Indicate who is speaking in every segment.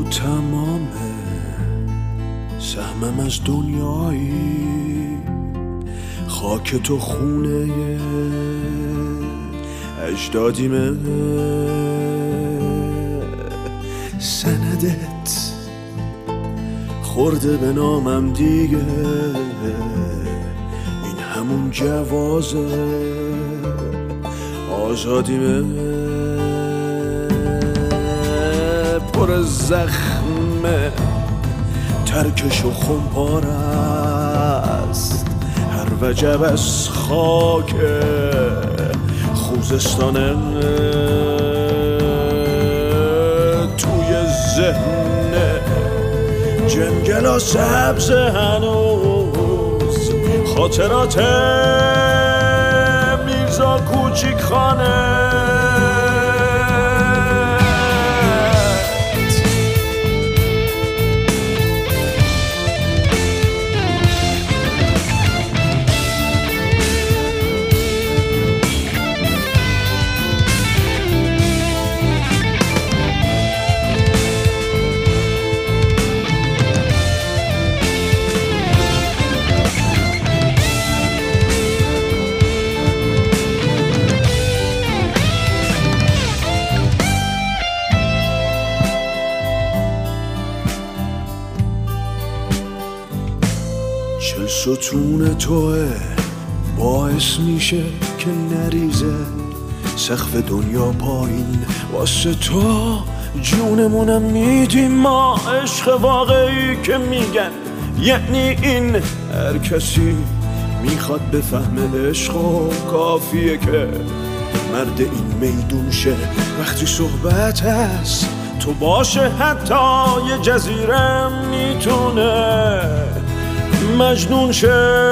Speaker 1: تمام سهمم از دنیایی، خاک تو خونه اجدادیمه، سندت خورده به نامم دیگه، این همون جواز آزادیمه، پر زخمه ترکش و خمپار است، هر وجب از خاک خوزستانه، توی ذهن جنگلا سبز هنوز خاطرات میرزا کوچیک خانه، چل ستون توه باعث میشه که نریزه سقف دنیا پایین، واسه تو جونمونم میدیم ما، عشق واقعی که میگن یعنی این، هر کسی میخواد بفهمه عشق و کافیه که مرد این میدون شه، وقتی صحبت هست تو باشه حتی یه جزیره میتونه مجنون شه،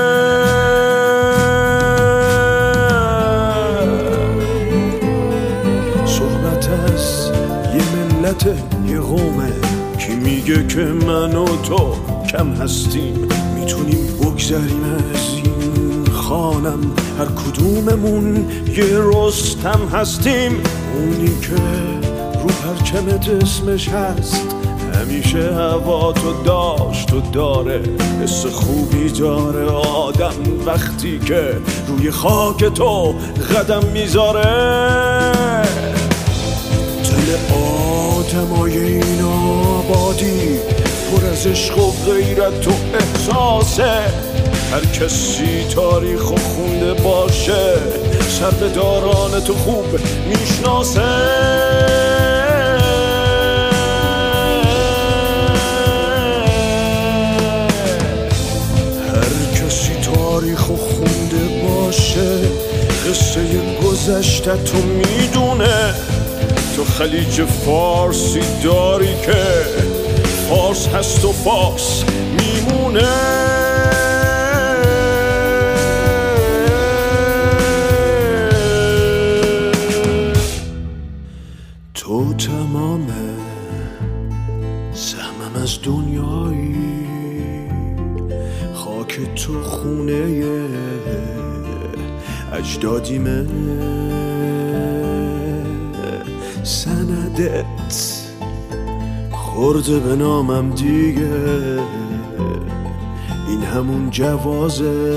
Speaker 1: صحبت از یه ملت یه قومه، کی میگه که من و تو کم هستیم، میتونیم بگذریم از این خانم، هر کدوممون یه رستم هستیم، اونی که رو پرچمت اسمش هست، همیشه هوا تو داشت و داره، حس خوبی داره آدم وقتی که روی خاک تو قدم میذاره، دل آدمای این آبادی پر از عشق و غیرت و احساسه، هر کسی تاریخ و خونده باشه سربداران تو خوب میشناسه، تاریخ و خونده باشه قصه گذشته تو میدونه، تو خلیج فارسی داری که فارس هست و فارس میمونه، تو تمام سهمم از دنیایی، خاک تو خونه اجدادیمه، سندت خورده به نامم دیگه، این همون جواز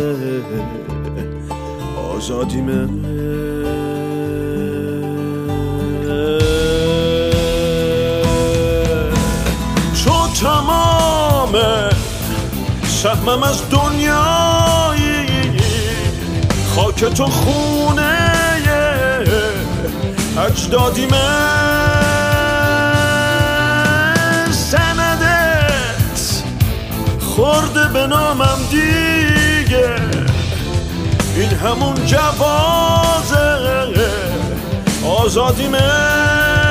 Speaker 1: آزادیمه، تو تمام سهمم از دنیایی، خاک تو خونه اجدادیمه، سندت خورده به نامم دیگه، این همون جواز آزادیمه.